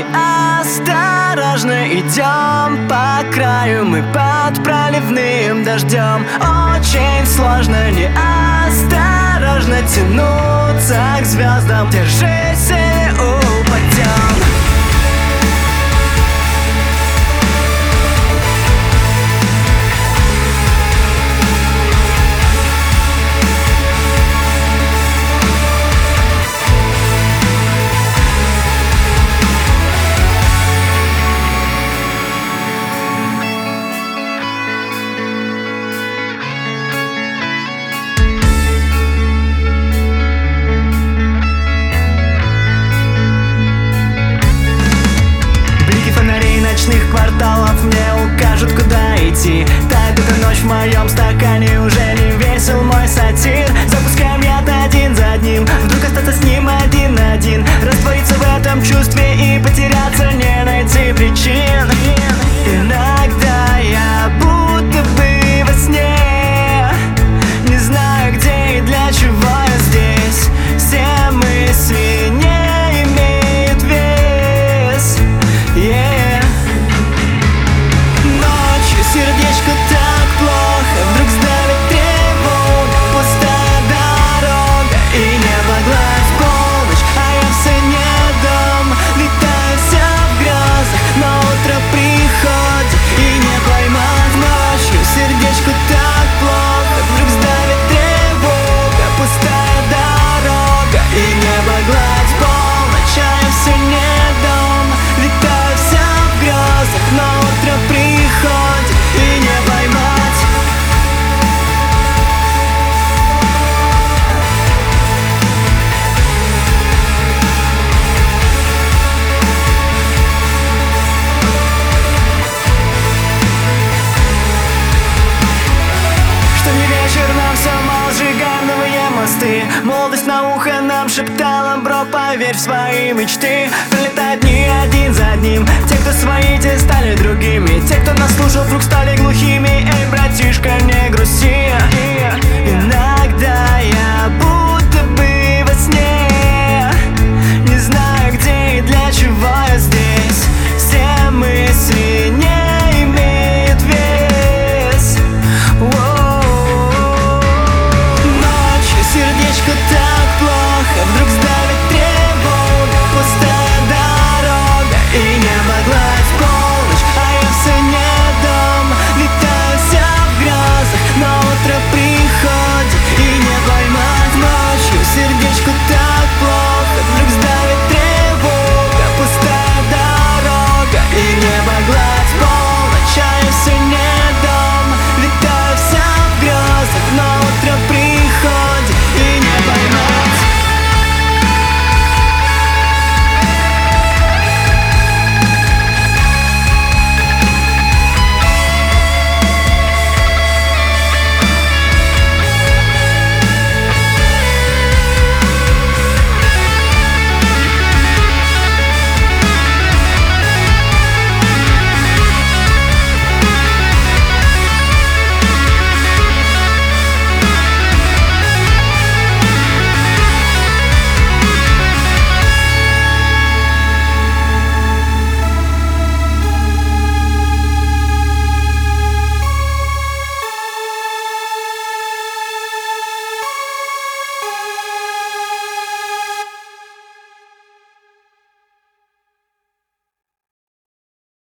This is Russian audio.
неосторожно идем по краю мы под проливным дождем. Очень сложно неосторожно тянуться к звездам. Держись или упадем. Ночных кварталов мне укажут, куда идти. Так эта ночь в моем стакане уже не весел мой сатир. Запускаем яд один за одним, вдруг остаться с ним один на один. Раствориться в этом чувстве и потеряться, не найти причин. Иногда я будто бы во сне, не знаю где и для чего я здесь. Все мысли не имеют вес. Сердечко так плохо, вдруг сдавит тревога. Пустая дорога и небо гладь в полночь, а я все не дома. Летаю вся в грезах, но утро приходит и не поймать ночью. Сердечко так плохо, вдруг сдавит тревога. Пустая дорога и небо гладь в полночь, а я все не дома. Летаю вся в грезах, но утро приходит и не поймать. Что не вечер, нам все мало, сжигаем новые мосты. Молодость на ухо нам шептала: бро, поверь в свои мечты. Пролетают не один за одним. Те, кто свои, те стали другими. Те, кто нас слушал, вдруг стали глухими. Эй, братишка, не грусти. Иногда я